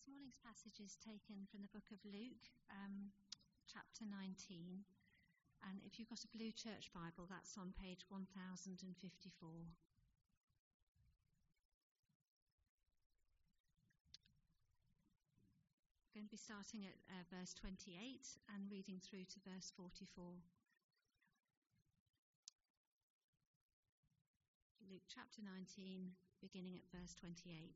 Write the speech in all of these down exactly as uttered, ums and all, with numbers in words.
This morning's passage is taken from the book of Luke, um, chapter nineteen. And if you've got a blue church Bible, that's on page one thousand fifty-four. I'm going to be starting at uh, verse twenty-eight and reading through to verse forty-four. Luke chapter nineteen, beginning at verse twenty-eight.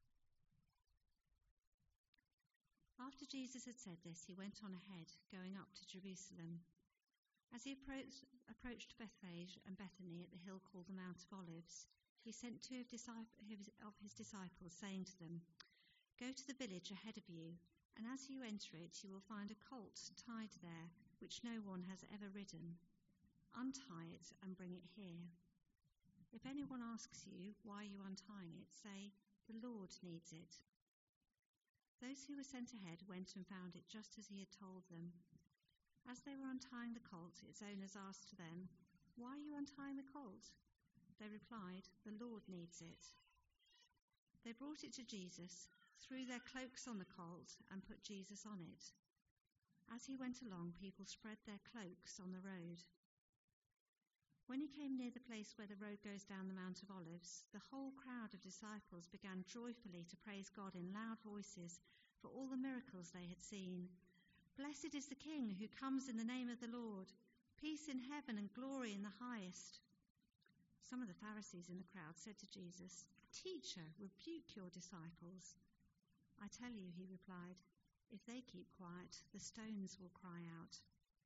After Jesus had said this, he went on ahead, going up to Jerusalem. As he approached, approached Bethphage and Bethany at the hill called the Mount of Olives, he sent two of, disciples, of his disciples, saying to them, "Go to the village ahead of you, and as you enter it, you will find a colt tied there, which no one has ever ridden. Untie it and bring it here. If anyone asks you why you are untying it, say, 'The Lord needs it.'" Those who were sent ahead went and found it just as he had told them. As they were untying the colt, its owners asked them, "Why are you untying the colt?" They replied, "The Lord needs it." They brought it to Jesus, threw their cloaks on the colt, and put Jesus on it. As he went along, people spread their cloaks on the road. When he came near the place where the road goes down the Mount of Olives, the whole crowd of disciples began joyfully to praise God in loud voices for all the miracles they had seen. "Blessed is the King who comes in the name of the Lord. Peace in heaven and glory in the highest." Some of the Pharisees in the crowd said to Jesus, "Teacher, rebuke your disciples." "I tell you," he replied, "if they keep quiet, the stones will cry out."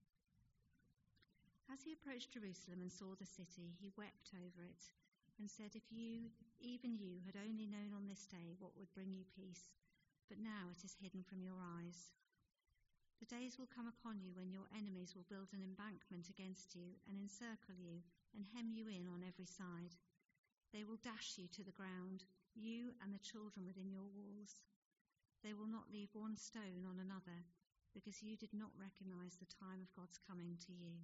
As he approached Jerusalem and saw the city, he wept over it and said, "If you, even you, had only known on this day what would bring you peace, but now it is hidden from your eyes. The days will come upon you when your enemies will build an embankment against you and encircle you and hem you in on every side. They will dash you to the ground, you and the children within your walls. They will not leave one stone on another, because you did not recognize the time of God's coming to you."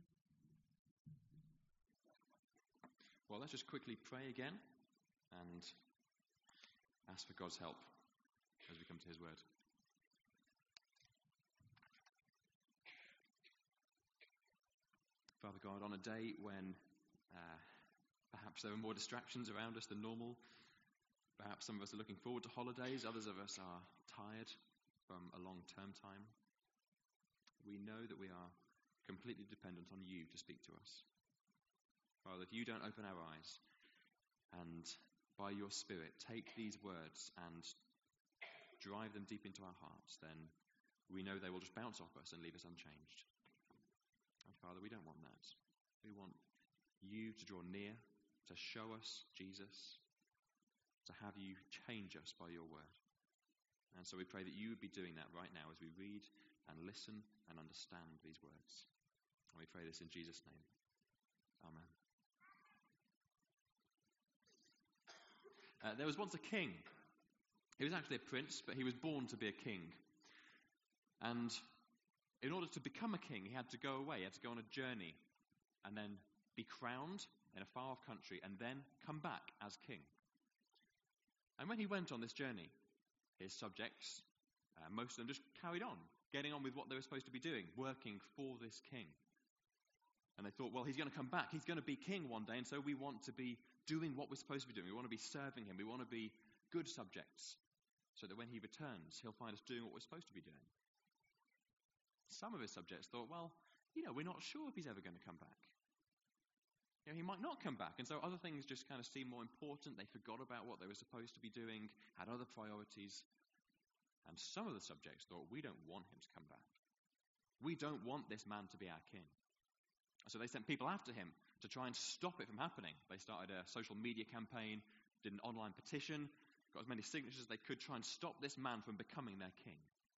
Well, let's just quickly pray again and ask for God's help as we come to his word. Father God, on a day when uh, perhaps there are more distractions around us than normal, perhaps some of us are looking forward to holidays, others of us are tired from a long term time, we know that we are completely dependent on you to speak to us. Father, if you don't open our eyes and by your Spirit take these words and drive them deep into our hearts, then we know they will just bounce off us and leave us unchanged. And Father, we don't want that. We want you to draw near, to show us Jesus, to have you change us by your word. And so we pray that you would be doing that right now as we read and listen and understand these words. And we pray this in Jesus' name. Amen. Uh, there was once a king. He was actually a prince, but he was born to be a king. And in order to become a king, he had to go away. He had to go on a journey and then be crowned in a far-off country and then come back as king. And when he went on this journey, his subjects, uh, most of them just carried on, getting on with what they were supposed to be doing, working for this king. And they thought, well, he's going to come back. He's going to be king one day, and so we want to be doing what we're supposed to be doing. We want to be serving him. We want to be good subjects so that when he returns, he'll find us doing what we're supposed to be doing. Some of his subjects thought, well, you know, we're not sure if he's ever going to come back. You know, he might not come back. And so other things just kind of seemed more important. They forgot about what they were supposed to be doing, had other priorities. And some of the subjects thought, we don't want him to come back. We don't want this man to be our king. So they sent people after him to try and stop it from happening. They started a social media campaign, did an online petition, got as many signatures as they could, try and stop this man from becoming their king.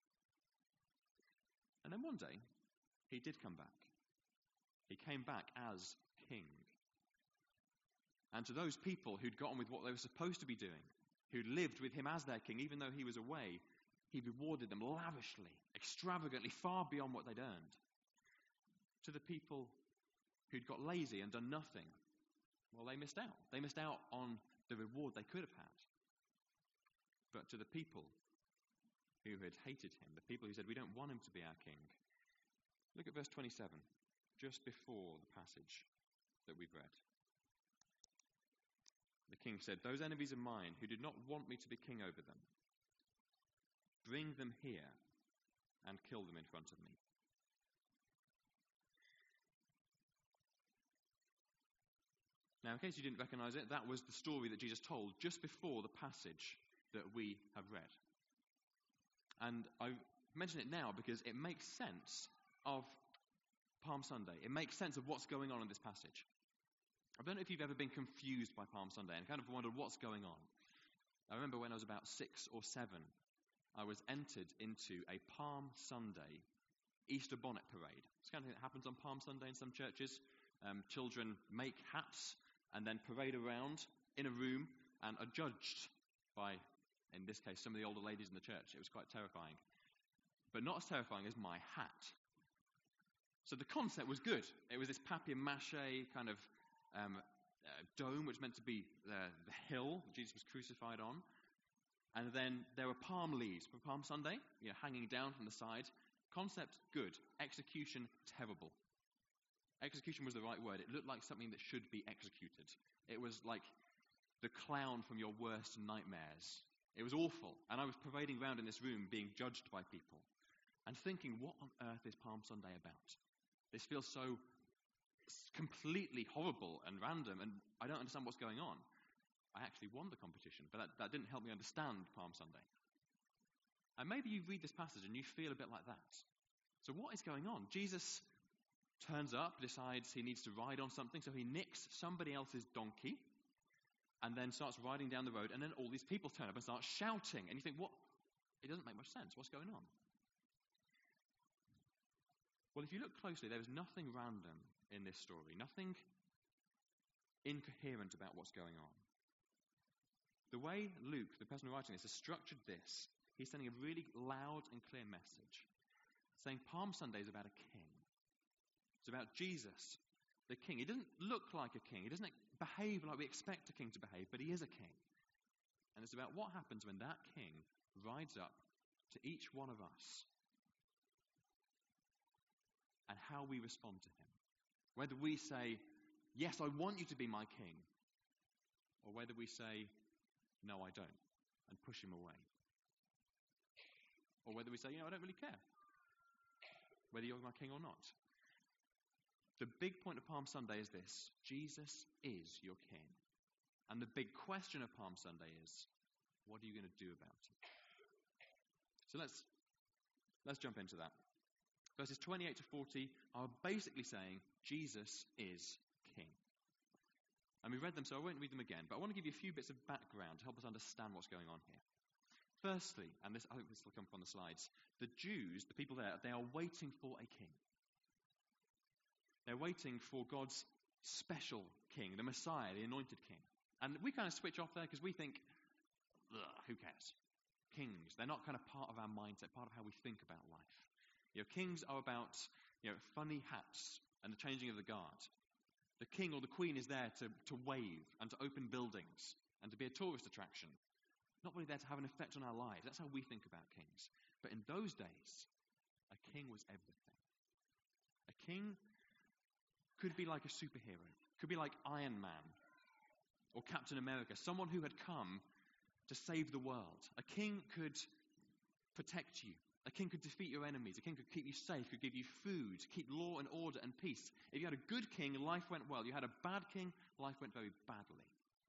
And then one day, he did come back. He came back as king. And to those people who'd gotten with what they were supposed to be doing, who'd lived with him as their king, even though he was away, he rewarded them lavishly, extravagantly, far beyond what they'd earned. To the people who'd got lazy and done nothing, well, they missed out. They missed out on the reward they could have had. But to the people who had hated him, the people who said, we don't want him to be our king. Look at verse twenty-seven, just before the passage that we've read. The king said, those enemies of mine who did not want me to be king over them, bring them here and kill them in front of me. Now, in case you didn't recognize it, that was the story that Jesus told just before the passage that we have read. And I mention it now because it makes sense of Palm Sunday. It makes sense of what's going on in this passage. I don't know if you've ever been confused by Palm Sunday and kind of wondered what's going on. I remember when I was about six or seven, I was entered into a Palm Sunday Easter bonnet parade. It's the kind of thing that happens on Palm Sunday in some churches. Um, children make hats and then parade around in a room and are judged by, in this case, some of the older ladies in the church. It was quite terrifying. But not as terrifying as my hat. So the concept was good. It was this papier-mâché kind of um, uh, dome, which meant to be the, the hill that Jesus was crucified on. And then there were palm leaves for Palm Sunday, you know, hanging down from the side. Concept, good. Execution, terrible. Execution was the right word. It looked like something that should be executed. It was like the clown from your worst nightmares. It was awful. And I was parading around in this room being judged by people and thinking, what on earth is Palm Sunday about? This feels so completely horrible and random, and I don't understand what's going on. I actually won the competition, but that, that didn't help me understand Palm Sunday. And maybe you read this passage and you feel a bit like that. So what is going on? Jesus turns up, decides he needs to ride on something, so he nicks somebody else's donkey and then starts riding down the road, and then all these people turn up and start shouting. And you think, what? It doesn't make much sense. What's going on? Well, if you look closely, there is nothing random in this story, nothing incoherent about what's going on. The way Luke, the person writing this, has structured this, he's sending a really loud and clear message, saying Palm Sunday is about a king. It's about Jesus, the king. He doesn't look like a king. He doesn't behave like we expect a king to behave, but he is a king. And it's about what happens when that king rides up to each one of us and how we respond to him. Whether we say, yes, I want you to be my king, or whether we say, no, I don't, and push him away. Or whether we say, you know, I don't really care whether you're my king or not. The big point of Palm Sunday is this: Jesus is your king. And the big question of Palm Sunday is, what are you going to do about it? So let's let's jump into that. Verses twenty-eight to forty are basically saying Jesus is king. And we read them, so I won't read them again, but I want to give you a few bits of background to help us understand what's going on here. Firstly, and this, I hope this will come from the slides, the Jews, the people there, they are waiting for a king. They're waiting for God's special king, the Messiah, the anointed king. And we kind of switch off there because we think, who cares? Kings, they're not kind of part of our mindset, part of how we think about life. You know, kings are about, you know, funny hats and the changing of the guard. The king or the queen is there to, to wave and to open buildings and to be a tourist attraction. Not really there to have an effect on our lives. That's how we think about kings. But in those days, a king was everything. A king could be like a superhero, could be like Iron Man or Captain America, someone who had come to save the world. A king could protect you. A king could defeat your enemies. A king could keep you safe, could give you food, keep law and order and peace. If you had a good king, life went well. You had a bad king, life went very badly.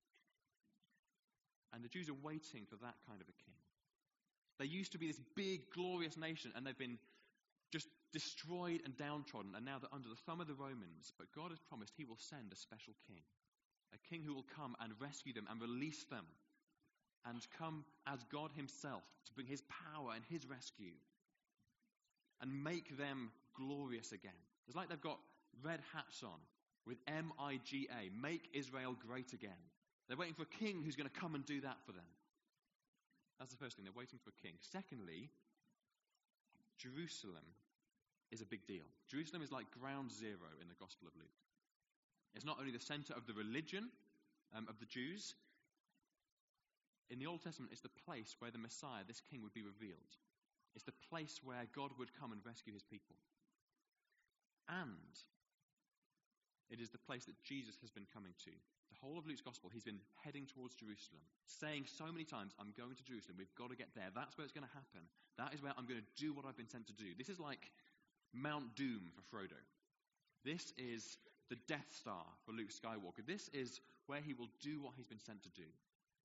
And the Jews are waiting for that kind of a king. They used to be this big, glorious nation, and they've been just destroyed and downtrodden, and now they're under the thumb of the Romans. But God has promised he will send a special king, a king who will come and rescue them and release them, and come as God himself to bring his power and his rescue and make them glorious again. It's like they've got red hats on with M I G A, make Israel great again. They're waiting for a king who's going to come and do that for them. That's the first thing. They're waiting for a king. Secondly, Jerusalem is a big deal. Jerusalem is like ground zero in the Gospel of Luke. It's not only the center of the religion um, of the Jews. In the Old Testament, it's the place where the Messiah, this king, would be revealed. It's the place where God would come and rescue his people. And it is the place that Jesus has been coming to. The whole of Luke's gospel, he's been heading towards Jerusalem, saying so many times, I'm going to Jerusalem, we've got to get there. That's where it's going to happen. That is where I'm going to do what I've been sent to do. This is like Mount Doom for Frodo. This is the Death Star for Luke Skywalker. This is where he will do what he's been sent to do.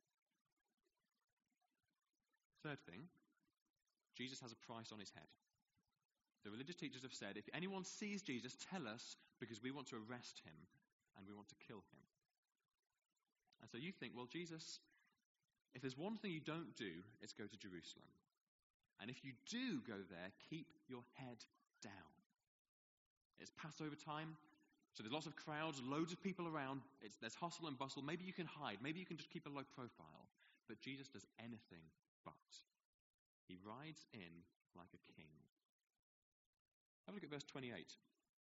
Third thing, Jesus has a price on his head. The religious teachers have said, if anyone sees Jesus, tell us, because we want to arrest him and we want to kill him. And so you think, well, Jesus, if there's one thing you don't do, it's go to Jerusalem. And if you do go there, keep your head down. It's Passover time, so there's lots of crowds, loads of people around. It's, there's hustle and bustle. Maybe you can hide. Maybe you can just keep a low profile. But Jesus does anything but. He rides in like a king. Have a look at verse twenty-eight.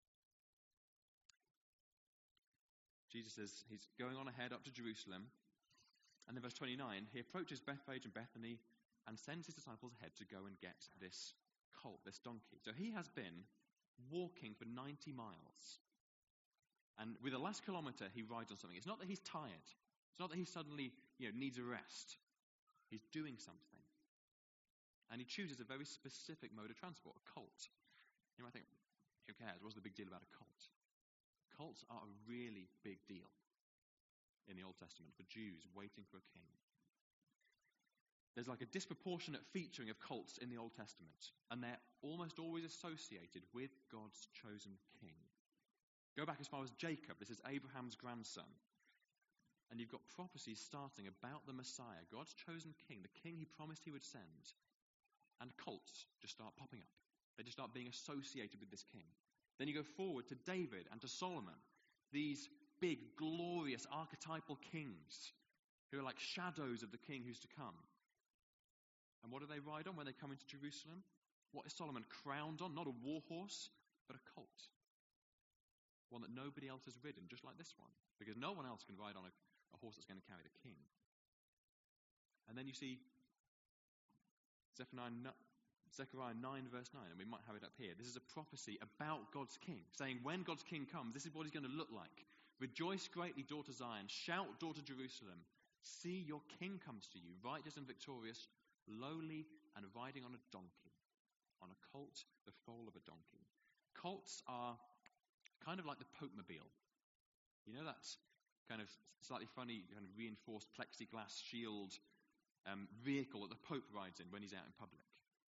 Jesus says he's going on ahead up to Jerusalem. And then verse twenty-nine, he approaches Bethphage and Bethany and sends his disciples ahead to go and get this colt, this donkey. So he has been walking for ninety miles. And with the last kilometre, he rides on something. It's not that he's tired. It's not that he suddenly you know, needs a rest. He's doing something. And he chooses a very specific mode of transport, a colt. You might think, who cares? What's the big deal about a colt? Colts are a really big deal in the Old Testament for Jews waiting for a king. There's like a disproportionate featuring of colts in the Old Testament, and they're almost always associated with God's chosen king. Go back as far as Jacob. This is Abraham's grandson. And you've got prophecies starting about the Messiah, God's chosen king, the king he promised he would send. And cults just start popping up. They just start being associated with this king. Then you go forward to David and to Solomon, these big, glorious, archetypal kings who are like shadows of the king who's to come. And what do they ride on when they come into Jerusalem? What is Solomon crowned on? Not a war horse, but a colt. One that nobody else has ridden, just like this one. Because no one else can ride on a, a horse that's going to carry the king. And then you see Zephaniah, Zechariah nine verse nine, and we might have it up here. This is a prophecy about God's king, saying when God's king comes, this is what he's going to look like. Rejoice greatly, daughter Zion. Shout, daughter Jerusalem. See, your king comes to you, righteous and victorious, lowly and riding on a donkey, on a colt, the foal of a donkey. Colts are kind of like the Pope-mobile. You know that kind of slightly funny, kind of reinforced plexiglass shield um, vehicle that the Pope rides in when he's out in public?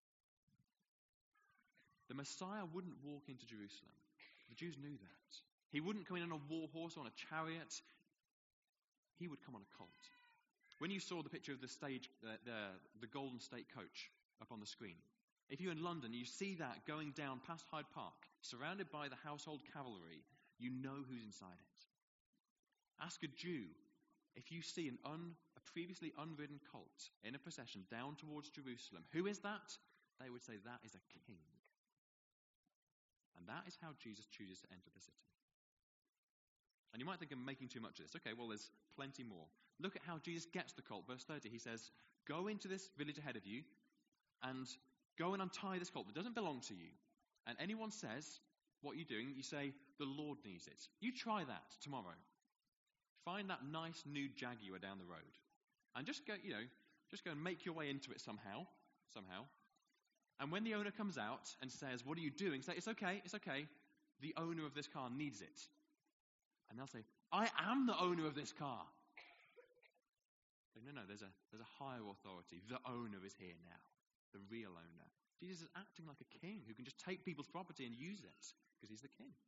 The Messiah wouldn't walk into Jerusalem. The Jews knew that. He wouldn't come in on a war horse or on a chariot. He would come on a colt. When you saw the picture of the stage, the, the, the Golden State Coach up on the screen, if you're in London, you see that going down past Hyde Park, surrounded by the household cavalry, you know who's inside it. Ask a Jew, if you see an un, a previously unridden colt in a procession down towards Jerusalem, who is that? They would say that is a king. And that is how Jesus chooses to enter the city. And you might think I'm making too much of this. Okay, well, there's plenty more. Look at how Jesus gets the colt. Verse thirty, he says, go into this village ahead of you and go and untie this colt that doesn't belong to you. And anyone says, what are you doing? You say, the Lord needs it. You try that tomorrow. Find that nice new Jaguar down the road. And just go, you know, just go and make your way into it somehow. Somehow. And when the owner comes out and says, what are you doing? Say, it's okay, it's okay. The owner of this car needs it. And they'll say, I am the owner of this car. Say, no, no, there's a, there's a higher authority. The owner is here now. The real owner. Jesus is acting like a king who can just take people's property and use it because he's the king.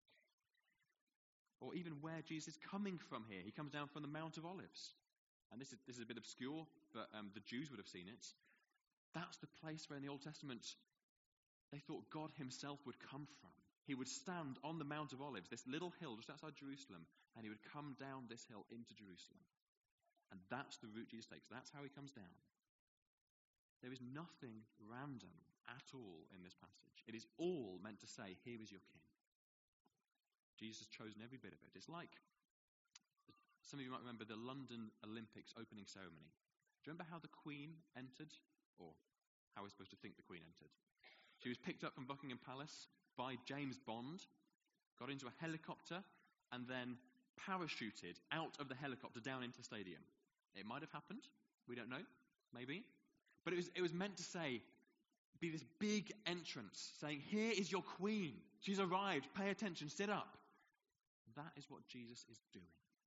Or even where Jesus is coming from here. He comes down from the Mount of Olives. And this is, this is a bit obscure, but um, the Jews would have seen it. That's the place where in the Old Testament they thought God himself would come from. He would stand on the Mount of Olives, this little hill just outside Jerusalem, and he would come down this hill into Jerusalem. And that's the route Jesus takes. That's how he comes down. There is nothing random at all in this passage. It is all meant to say, here is your king. Jesus has chosen every bit of it. It's like, some of you might remember the London Olympics opening ceremony. Do you remember how the Queen entered? Or how we're supposed to think the Queen entered. She was picked up from Buckingham Palace by James Bond, got into a helicopter, and then parachuted out of the helicopter down into the stadium. It might have happened. We don't know. Maybe. But it was, it was meant to say, be this big entrance saying, here is your Queen. She's arrived. Pay attention. Sit up. That is what Jesus is doing.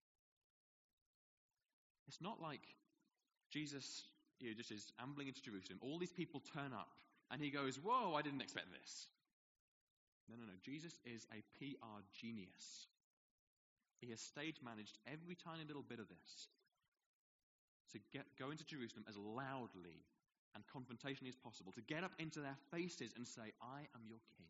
It's not like Jesus, you know, just is ambling into Jerusalem. All these people turn up and he goes, whoa, I didn't expect this. No, no, no. Jesus is a P R genius. He has stage managed every tiny little bit of this to get go into Jerusalem as loudly and confrontationally as possible, to get up into their faces and say, I am your king.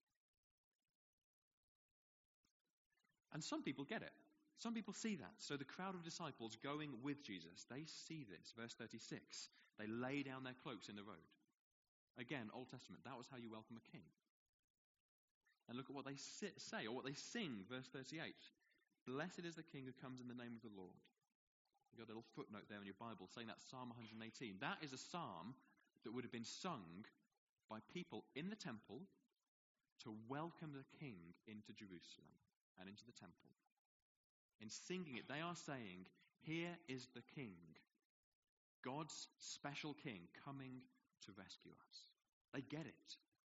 And some people get it. Some people see that. So the crowd of disciples going with Jesus, they see this. Verse thirty-six, they lay down their cloaks in the road. Again, Old Testament, that was how you welcome a king. And look at what they say, or what they sing, verse thirty-eight. Blessed is the king who comes in the name of the Lord. You've got a little footnote there in your Bible saying that Psalm one hundred eighteen. That is a psalm that would have been sung by people in the temple to welcome the king into Jerusalem and into the temple. In singing it, they are saying, here is the king, God's special king coming to rescue us. They get it.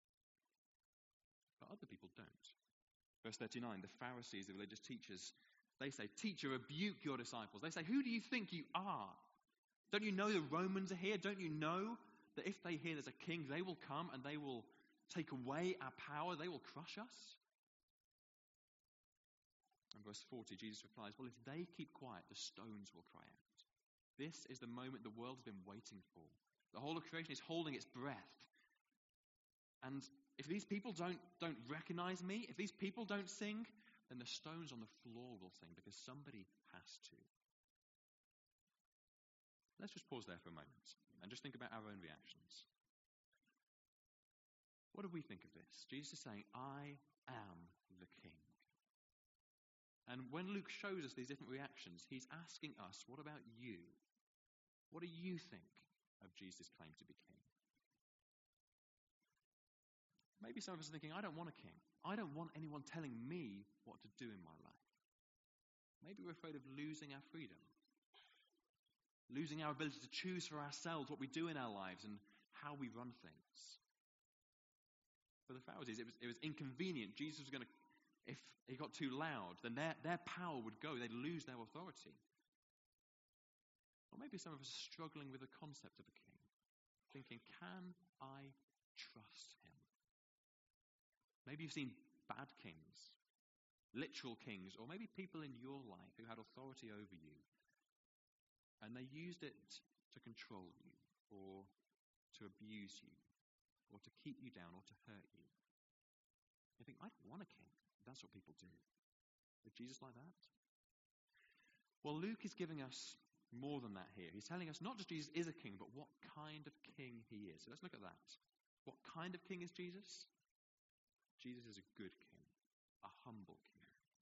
But other people don't. Verse thirty-nine, the Pharisees, the religious teachers, they say, teacher, rebuke your disciples. They say, who do you think you are? Don't you know the Romans are here? Don't you know that if they hear there's a king, they will come and they will take away our power, they will crush us? And verse forty, Jesus replies, well, if they keep quiet, the stones will cry out. This is the moment the world's been waiting for. The whole of creation is holding its breath. And if these people don't, don't recognize me, if these people don't sing, then the stones on the floor will sing because somebody has to. Let's just pause there for a moment and just think about our own reactions. What do we think of this? Jesus is saying, I am the king. And when Luke shows us these different reactions, he's asking us, what about you? What do you think of Jesus' claim to be king? Maybe some of us are thinking, I don't want a king. I don't want anyone telling me what to do in my life. Maybe we're afraid of losing our freedom, losing our ability to choose for ourselves what we do in our lives and how we run things. For the Pharisees, it was, it was inconvenient. Jesus was going to, if he got too loud, then their, their power would go. They'd lose their authority. Or maybe some of us are struggling with the concept of a king, thinking, can I trust him? Maybe you've seen bad kings, literal kings, or maybe people in your life who had authority over you, and they used it to control you, or to abuse you, or to keep you down, or to hurt you. You think, I don't want a king. That's what people do. Is Jesus like that? Well, Luke is giving us more than that here. He's telling us not just Jesus is a king, but what kind of king he is. So let's look at that. What kind of king is Jesus? Jesus is a good king, a humble king.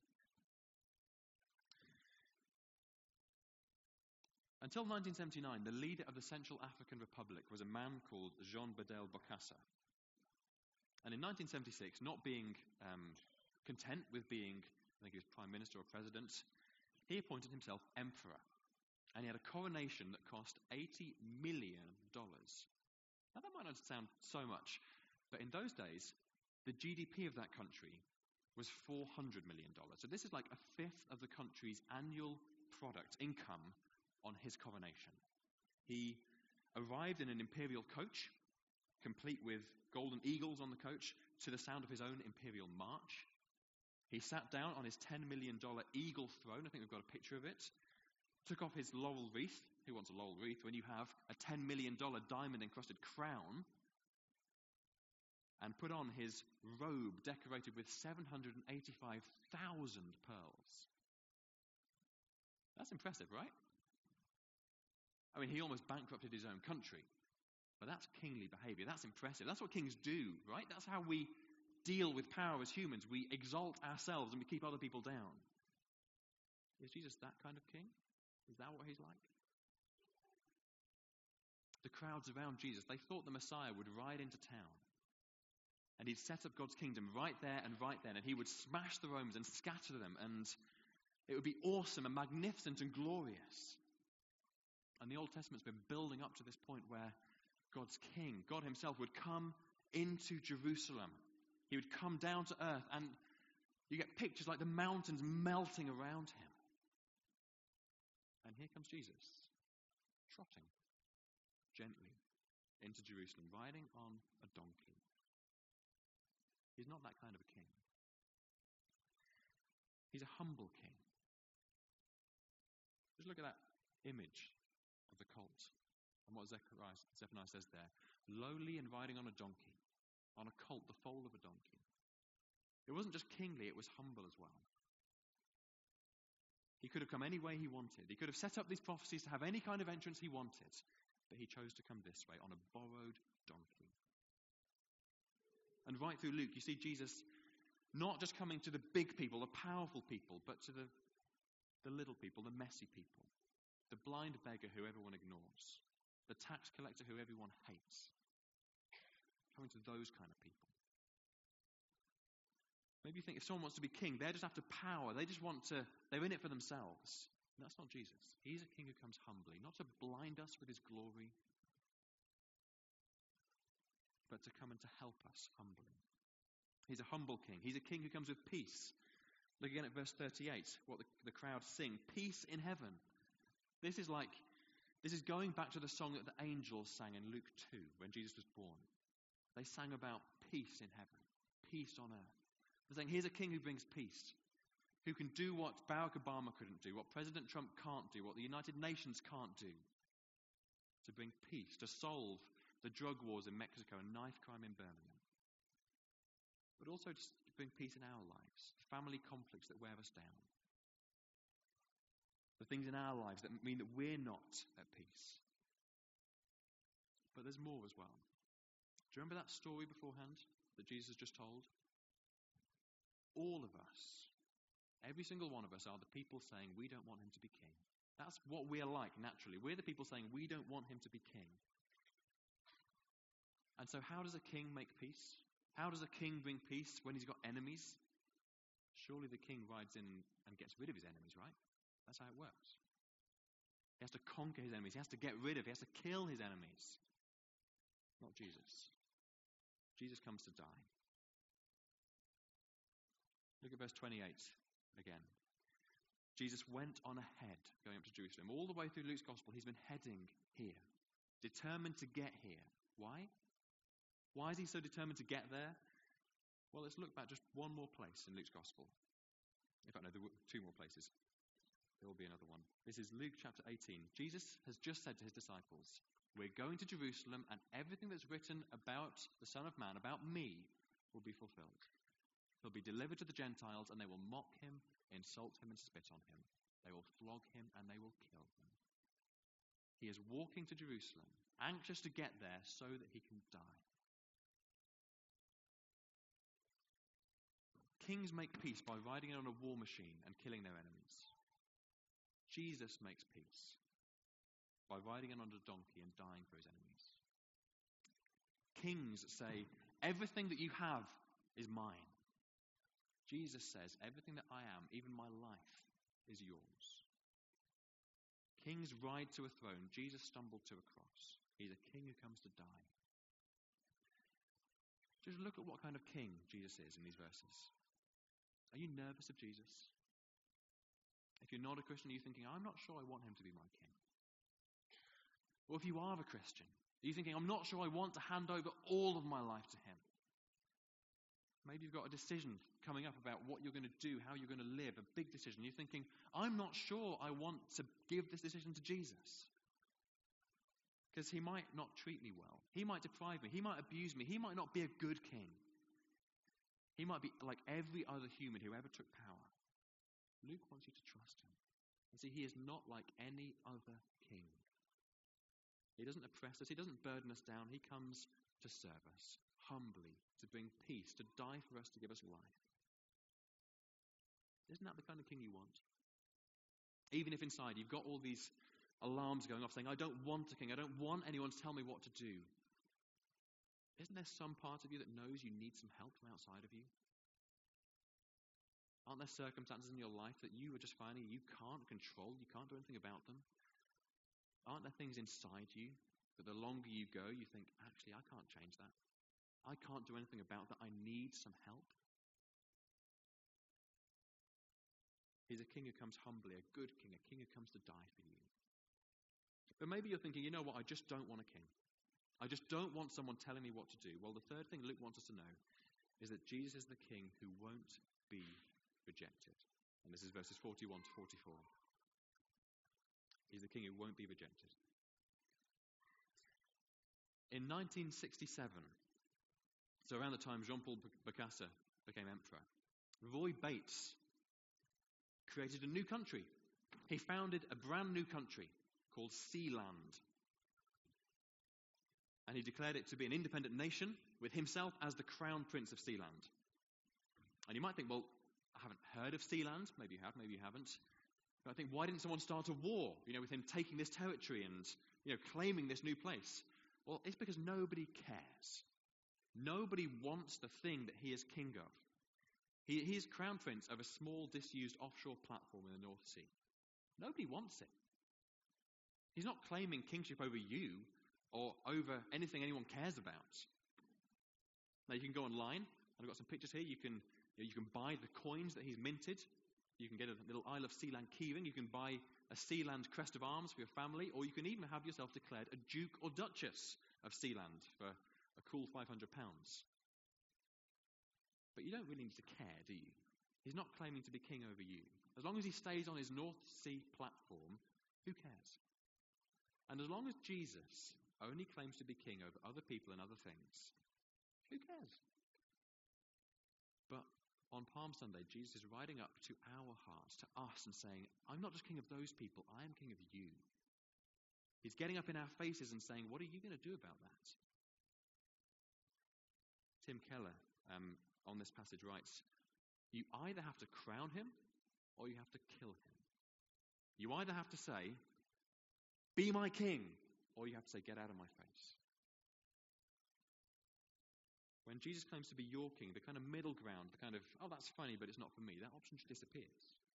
Until nineteen seventy-nine, the leader of the Central African Republic was a man called Jean Bedel Bokassa. And in nineteen seventy-six, not being um, content with being, I think he was prime minister or president, he appointed himself emperor. And he had a coronation that cost eighty million dollars. Now that might not sound so much, but in those days, the G D P of that country was four hundred million dollars. So this is like a fifth of the country's annual product income on his coronation. He arrived in an imperial coach, complete with golden eagles on the coach, to the sound of his own imperial march. He sat down on his ten million dollars eagle throne. I think we've got a picture of it. Took off his laurel wreath. Who wants a laurel wreath when you have a ten million dollars diamond-encrusted crown? And put on his robe decorated with seven hundred eighty-five thousand pearls. That's impressive, right? I mean, he almost bankrupted his own country. But that's kingly behavior. That's impressive. That's what kings do, right? That's how we deal with power as humans. We exalt ourselves and we keep other people down. Is Jesus that kind of king? Is that what he's like? the crowds around Jesus, they thought the Messiah would ride into town. And he'd set up God's kingdom right there and right then. And he would smash the Romans and scatter them. And it would be awesome and magnificent and glorious. And the Old Testament's been building up to this point where God's king, God himself, would come into Jerusalem. He would come down to earth. And you get pictures like the mountains melting around him. And here comes Jesus, trotting gently into Jerusalem, riding on a donkey. He's not that kind of a king. He's a humble king. Just look at that image of the colt and what Zechariah, Zephaniah says there. Lowly and riding on a donkey, on a colt, the foal of a donkey. It wasn't just kingly, it was humble as well. He could have come any way he wanted. He could have set up these prophecies to have any kind of entrance he wanted. But he chose to come this way, on a borrowed donkey. And right through Luke, you see Jesus not just coming to the big people, the powerful people, but to the, the little people, the messy people. The blind beggar who everyone ignores. The tax collector who everyone hates. Coming to those kind of people. Maybe you think if someone wants to be king, they're just after power. They just want to, they're in it for themselves. And that's not Jesus. He's a king who comes humbly, not to blind us with his glory, but to come and to help us humbly. He's a humble king. He's a king who comes with peace. Look again at verse thirty-eight, what the, the crowd sing. Peace in heaven. This is like, this is going back to the song that the angels sang in Luke two, when Jesus was born. They sang about peace in heaven, peace on earth. They're saying, here's a king who brings peace, who can do what Barack Obama couldn't do, what President Trump can't do, what the United Nations can't do, to bring peace, to solve the drug wars in Mexico and knife crime in Birmingham, but also to bring peace in our lives, family conflicts that wear us down, the things in our lives that mean that we're not at peace. But there's more as well. Do you remember that story beforehand that Jesus has just told? All of us, every single one of us, are the people saying we don't want him to be king. That's what we're like naturally. We're the people saying we don't want him to be king. And so how does a king make peace? How does a king bring peace when he's got enemies? Surely the king rides in and gets rid of his enemies, right? That's how it works. He has to conquer his enemies. He has to get rid of, he has to kill his enemies. Not Jesus. Jesus comes to die. Look at verse twenty-eight again. Jesus went on ahead, going up to Jerusalem. All the way through Luke's gospel, he's been heading here, determined to get here. Why? Why is he so determined to get there? Well, let's look back just one more place in Luke's gospel. In fact, no, there were two more places. There will be another one. This is Luke chapter eighteen. Jesus has just said to his disciples, we're going to Jerusalem, and everything that's written about the Son of Man, about me, will be fulfilled. He'll be delivered to the Gentiles, and they will mock him, insult him, and spit on him. They will flog him, and they will kill him. He is walking to Jerusalem, anxious to get there so that he can die. Kings make peace by riding in on a war machine and killing their enemies. Jesus makes peace by riding in on a donkey and dying for his enemies. Kings say, everything that you have is mine. Jesus says, everything that I am, even my life, is yours. Kings ride to a throne. Jesus stumbled to a cross. He's a king who comes to die. Just look at what kind of king Jesus is in these verses. Are you nervous of Jesus? If you're not a Christian, are you thinking, I'm not sure I want him to be my king? Or if you are a Christian, are you thinking, I'm not sure I want to hand over all of my life to him? Maybe you've got a decision coming up about what you're going to do, how you're going to live, a big decision. You're thinking, I'm not sure I want to give this decision to Jesus. Because he might not treat me well. He might deprive me. He might abuse me. He might not be a good king. He might be like every other human who ever took power. Luke wants you to trust him. And see, he is not like any other king. He doesn't oppress us. He doesn't burden us down. He comes to serve us, humbly, to bring peace, to die for us, to give us life. Isn't that the kind of king you want? Even if inside you've got all these alarms going off saying, I don't want a king. I don't want anyone to tell me what to do. Isn't there some part of you that knows you need some help from outside of you? Aren't there circumstances in your life that you are just finding you can't control, you can't do anything about them? Aren't there things inside you that the longer you go, you think, actually, I can't change that. I can't do anything about that. I need some help. He's a king who comes humbly, a good king, a king who comes to die for you. But maybe you're thinking, you know what, I just don't want a king. I just don't want someone telling me what to do. Well, the third thing Luke wants us to know is that Jesus is the king who won't be rejected. And this is verses forty-one to forty-four. He's the king who won't be rejected. In nineteen sixty-seven, so around the time Jean-Paul Bokassa became emperor, Roy Bates created a new country. He founded a brand new country called Sealand. And he declared it to be an independent nation with himself as the crown prince of Sealand. And you might think, well, I haven't heard of Sealand. Maybe you have, maybe you haven't. But I think, why didn't someone start a war, you know, with him taking this territory and, you know, claiming this new place? Well, it's because nobody cares. Nobody wants the thing that he is king of. He, he is crown prince of a small, disused offshore platform in the North Sea. Nobody wants it. He's not claiming kingship over you or over anything anyone cares about. Now, you can go online, and I've got some pictures here. You can, you know, you can buy the coins that he's minted. You can get a little Isle of Sealand keyring. You can buy a Sealand crest of arms for your family, or you can even have yourself declared a Duke or Duchess of Sealand for a cool five hundred pounds. But you don't really need to care, do you? He's not claiming to be king over you. As long as he stays on his North Sea platform, who cares? And as long as Jesus only claims to be king over other people and other things, who cares? But on Palm Sunday, Jesus is riding up to our hearts, to us, and saying, I'm not just king of those people, I am king of you. He's getting up in our faces and saying, what are you going to do about that? Tim Keller, um, on this passage, writes, you either have to crown him or you have to kill him. You either have to say, be my king, or you have to say, get out of my face. When Jesus claims to be your king, the kind of middle ground, the kind of, oh, that's funny, but it's not for me, that option disappears.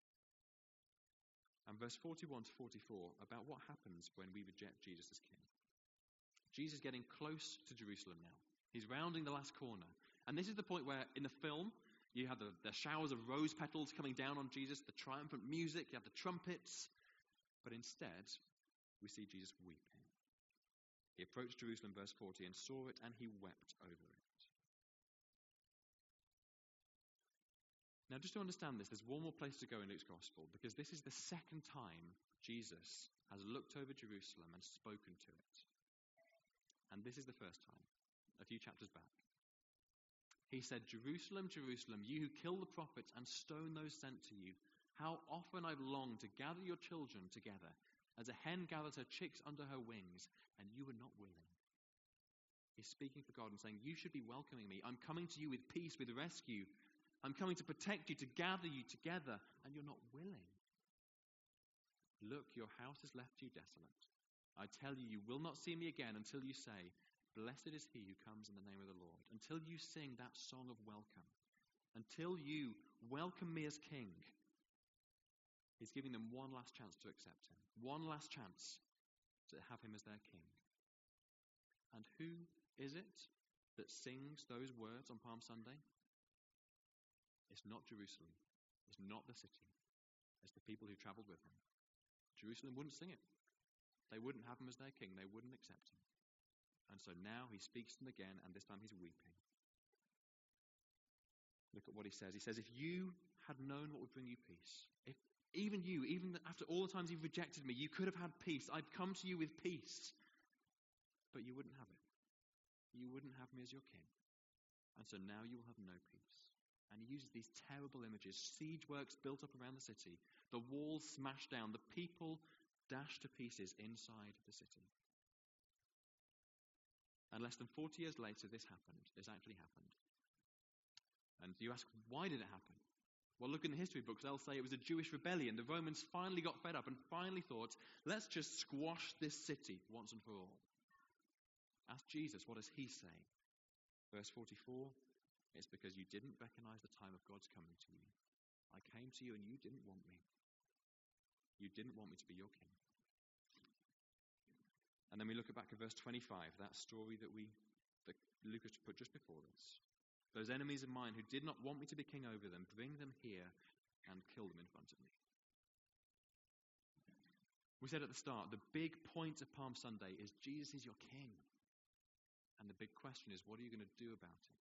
And verse forty-one to forty-four, about what happens when we reject Jesus as king. Jesus is getting close to Jerusalem now. He's rounding the last corner. And this is the point where, in the film, you have the, the showers of rose petals coming down on Jesus, the triumphant music, you have the trumpets. But instead, we see Jesus weeping. He approached Jerusalem, verse forty, and saw it, and he wept over it. Now, just to understand this, there's one more place to go in Luke's Gospel, because this is the second time Jesus has looked over Jerusalem and spoken to it. And this is the first time, a few chapters back. He said, Jerusalem, Jerusalem, you who kill the prophets and stone those sent to you, how often I've longed to gather your children together, as a hen gathers her chicks under her wings, and you were not willing. He's speaking for God and saying, you should be welcoming me. I'm coming to you with peace, with rescue. I'm coming to protect you, to gather you together, and you're not willing. Look, your house is left to you desolate. I tell you, you will not see me again until you say, blessed is he who comes in the name of the Lord. Until you sing that song of welcome. Until you welcome me as king. He's giving them one last chance to accept him. One last chance to have him as their king. And who is it that sings those words on Palm Sunday? It's not Jerusalem. It's not the city. It's the people who traveled with him. Jerusalem wouldn't sing it. They wouldn't have him as their king. They wouldn't accept him. And so now he speaks to them again, and this time he's weeping. Look at what he says. He says, if you had known what would bring you peace, if even you, even after all the times you've rejected me, you could have had peace. I'd come to you with peace. But you wouldn't have it. You wouldn't have me as your king. And so now you will have no peace. And he uses these terrible images. Siege works built up around the city. The walls smashed down. The people dashed to pieces inside the city. And less than forty years later, this happened. This actually happened. And you ask, why did it happen? Well, look in the history books, they'll say it was a Jewish rebellion. The Romans finally got fed up and finally thought, let's just squash this city once and for all. Ask Jesus, what does he say? Verse forty-four, it's because you didn't recognize the time of God's coming to you. I came to you and you didn't want me. You didn't want me to be your king. And then we look back at verse twenty-five, that story that we that Lucas put just before this. Those enemies of mine who did not want me to be king over them, bring them here and kill them in front of me. We said at the start, the big point of Palm Sunday is Jesus is your king. And the big question is, what are you going to do about it?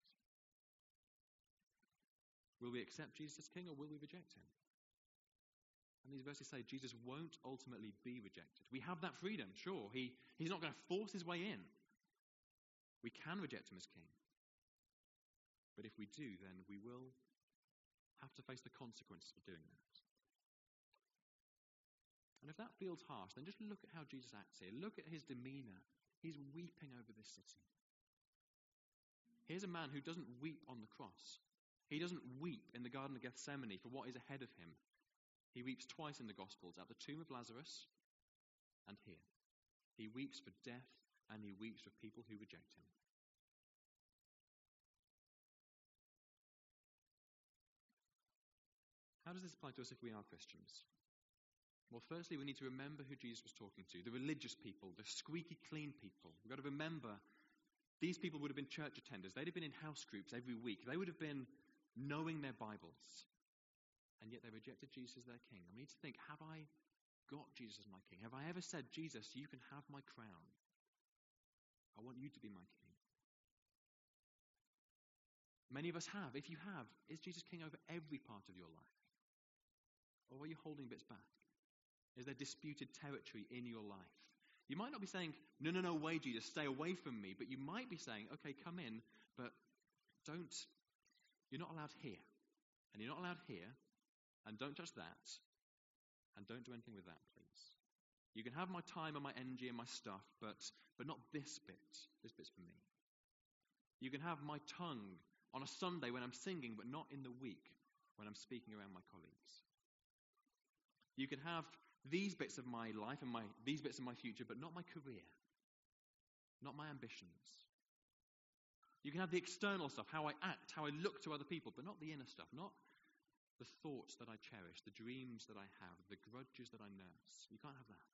Will we accept Jesus as king or will we reject him? And these verses say Jesus won't ultimately be rejected. We have that freedom, sure. He, he's not going to force his way in. We can reject him as king. But if we do, then we will have to face the consequences of doing that. And if that feels harsh, then just look at how Jesus acts here. Look at his demeanor. He's weeping over this city. Here's a man who doesn't weep on the cross. He doesn't weep in the Garden of Gethsemane for what is ahead of him. He weeps twice in the Gospels, at the tomb of Lazarus and here. He weeps for death and he weeps for people who reject him. How does this apply to us if we are Christians? Well, firstly, we need to remember who Jesus was talking to, the religious people, the squeaky clean people. We've got to remember these people would have been church attenders. They'd have been in house groups every week. They would have been knowing their Bibles. And yet they rejected Jesus as their king. I need to think, have I got Jesus as my king? Have I ever said, Jesus, you can have my crown. I want you to be my king. Many of us have. If you have, is Jesus king over every part of your life? Or are you holding bits back? Is there disputed territory in your life? You might not be saying, no, no, no, way, Jesus, stay away from me. But you might be saying, okay, come in, but don't, you're not allowed here. And you're not allowed here. And don't touch that. And don't do anything with that, please. You can have my time and my energy and my stuff, but, but not this bit. This bit's for me. You can have my tongue on a Sunday when I'm singing, but not in the week when I'm speaking around my colleagues. You can have these bits of my life and my these bits of my future, but not my career, not my ambitions. You can have the external stuff, how I act, how I look to other people, but not the inner stuff, not the thoughts that I cherish, the dreams that I have, the grudges that I nurse. You can't have that.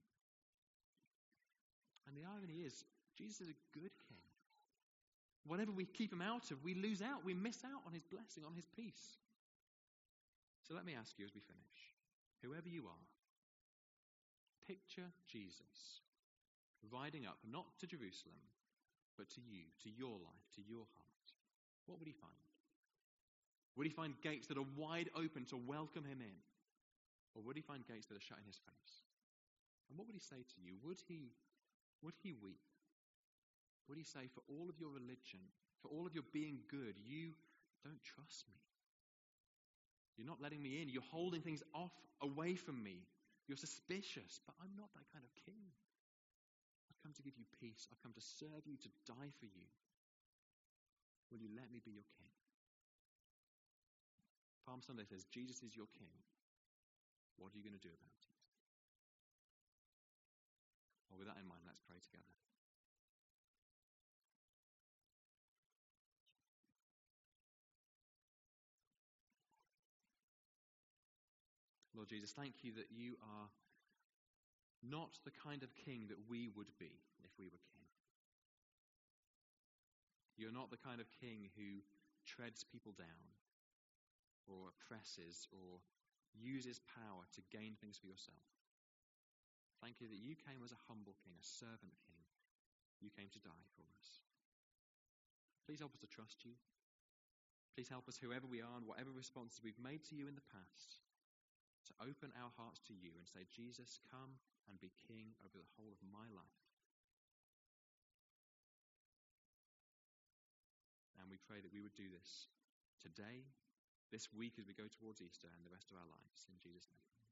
And the irony is, Jesus is a good king. Whatever we keep him out of, we lose out, we miss out on his blessing, on his peace. So let me ask you as we finish, whoever you are, picture Jesus riding up, not to Jerusalem, but to you, to your life, to your heart. What would he find? Would he find gates that are wide open to welcome him in? Or would he find gates that are shut in his face? And what would he say to you? Would he, would he weep? Would he say, for all of your religion, for all of your being good, you don't trust me? You're not letting me in. You're holding things off, away from me. You're suspicious, but I'm not that kind of king. I've come to give you peace. I've come to serve you, to die for you. Will you let me be your king? Palm Sunday says, Jesus is your king. What are you going to do about it? Well, with that in mind, let's pray together. Lord Jesus, thank you that you are not the kind of king that we would be if we were king. You're not the kind of king who treads people down or oppresses or uses power to gain things for yourself. Thank you that you came as a humble king, a servant king. You came to die for us. Please help us to trust you. Please help us, whoever we are and whatever responses we've made to you in the past, to open our hearts to you and say, Jesus, come and be king over the whole of my life. And we pray that we would do this today, this week as we go towards Easter and the rest of our lives. In Jesus' name.